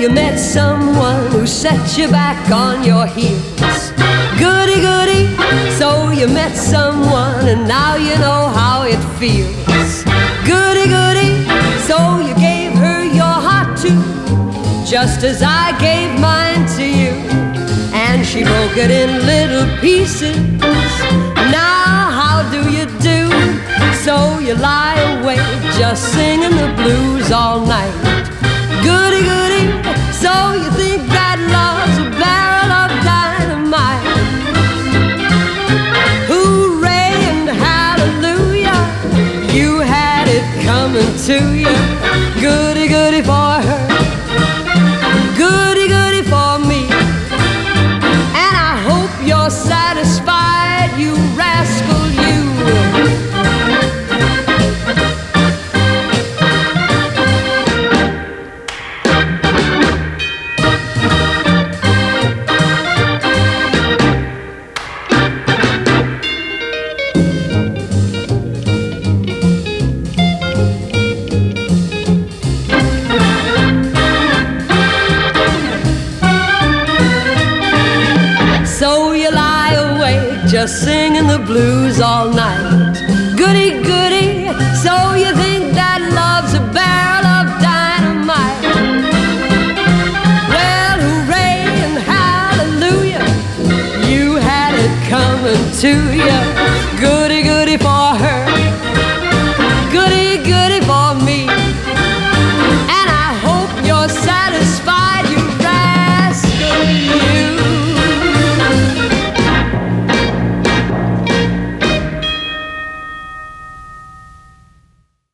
you met someone who set you back on your heels. Goody, goody, so you met someone and now you know how it feels. Goody, goody, so you gave her your heart too, just as I gave mine to you, and she broke it in little pieces. Now how do you do? So you lie awake just singing the blues all night. Goody, goody, so you think that love's a barrel of dynamite. Hooray and hallelujah, you had it coming to you. Goody, goody for her, goody, goody for me. And I hope you're satisfied, you rascal, you. Just singing the blues all night. Goody, goody, so you think